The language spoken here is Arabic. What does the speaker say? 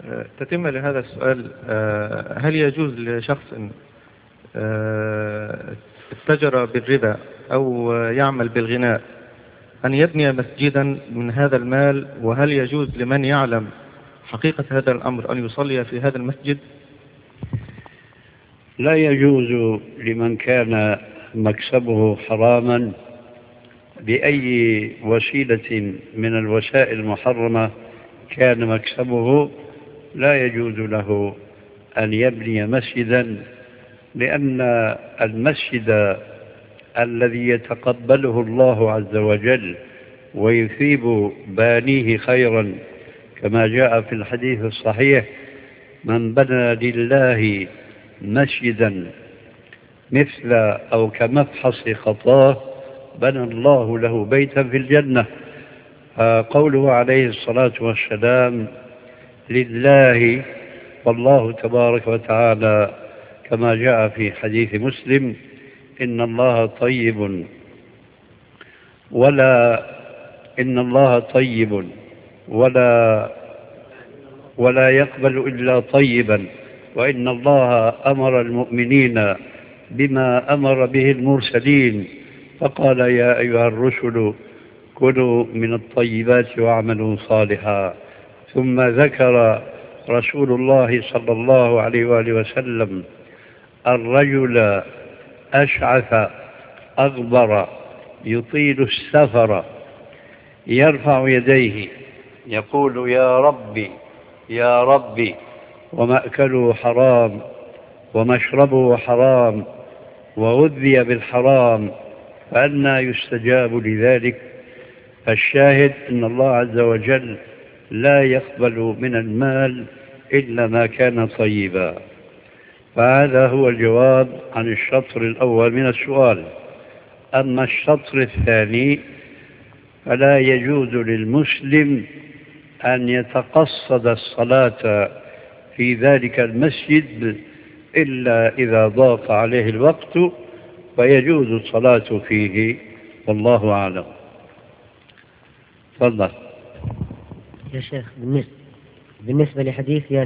تتم لهذا السؤال، هل يجوز لشخص اتجر بالربا أو يعمل بالغناء أن يبني مسجدا من هذا المال؟ وهل يجوز لمن يعلم حقيقة هذا الأمر أن يصلي في هذا المسجد؟ لا يجوز لمن كان مكسبه حراما بأي وسيلة من الوسائل المحرمة كان مكسبه، لا يجوز له أن يبني مسجدا، لأن المسجد الذي يتقبله الله عز وجل ويثيب بانيه خيرا كما جاء في الحديث الصحيح: من بنى لله مسجدا مثل أو كمفحص خطاه بنى الله له بيتا في الجنة. قوله عليه الصلاة والسلام لله، والله تبارك وتعالى كما جاء في حديث مسلم: إن الله طيب ولا يقبل إلا طيبا، وإن الله أمر المؤمنين بما أمر به المرسلين، فقال: يا أيها الرسل كلوا من الطيبات واعملوا صالحا. ثم ذكر رسول الله صلى الله عليه وآله وسلم الرجل أشعث أغبر يطيل السفر يرفع يديه يقول: يا ربي يا ربي، ومأكله حرام ومشربه حرام وغذي بالحرام، فأنى يستجاب لذلك؟ فالشاهد أن الله عز وجل لا يقبل من المال إلا ما كان طيبا. فهذا هو الجواب عن الشطر الأول من السؤال. أما الشطر الثاني، فلا يجوز للمسلم أن يتقصد الصلاة في ذلك المسجد إلا إذا ضاق عليه الوقت، ويجوز الصلاة فيه، والله أعلم. تفضل يا شيخ. بالنسبة لحديث